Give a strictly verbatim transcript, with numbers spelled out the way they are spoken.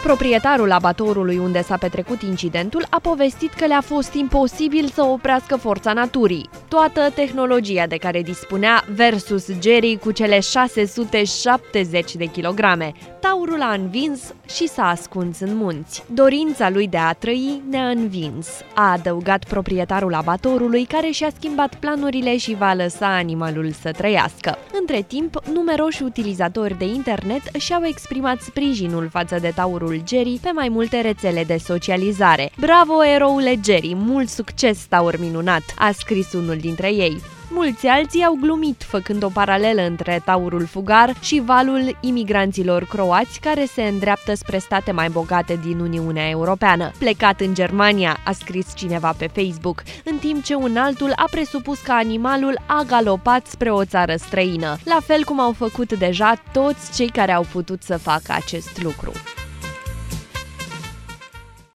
Proprietarul abatorului unde s-a petrecut incidentul a povestit că le-a fost imposibil să oprească forța naturii. Toată tehnologia de care dispunea versus Jerry cu cele șase sute șaptezeci de kilograme. Taurul a învins și s-a ascuns în munți. Dorința lui de a trăi ne-a învins, a adăugat proprietarul abatorului, care și-a schimbat planurile și va lăsa animalul să trăiască. Între timp, numeroși utilizatori de internet și-au exprimat sprijinul față de taurul Jerry pe mai multe rețele de socializare. Bravo, eroule Jerry, mult succes, taur minunat, a scris unul dintre ei. Mulți alții au glumit, făcând o paralelă între taurul fugar și valul imigranților croați care se îndreaptă spre state mai bogate din Uniunea Europeană. Plecat în Germania, a scris cineva pe Facebook, în timp ce un altul a presupus că animalul a galopat spre o țară străină, la fel cum au făcut deja toți cei care au putut să facă acest lucru.